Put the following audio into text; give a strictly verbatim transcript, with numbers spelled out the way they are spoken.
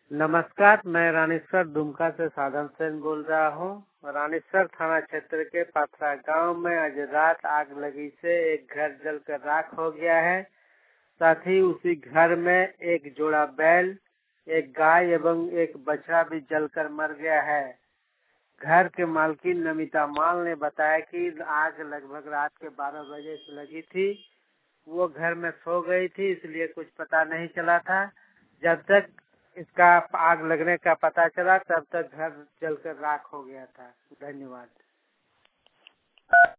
नमस्कार, मैं रानीसर दुमका से साधन सेन बोल रहा हूँ। रानीसर थाना क्षेत्र के पाथरा गांव में आज रात आग लगी से एक घर जलकर राख हो गया है। साथ ही उसी घर में एक जोड़ा बैल, एक गाय एवं एक बछड़ा भी जलकर मर गया है। घर के मालकिन नमिता माल ने बताया कि आग लगभग रात के बारह बजे से लगी थी। वो घर में सो गई थी, इसलिए कुछ पता नहीं चला था। जब तक इसका आग लगने का पता चला तब तक घर जलकर राख हो गया था। धन्यवाद।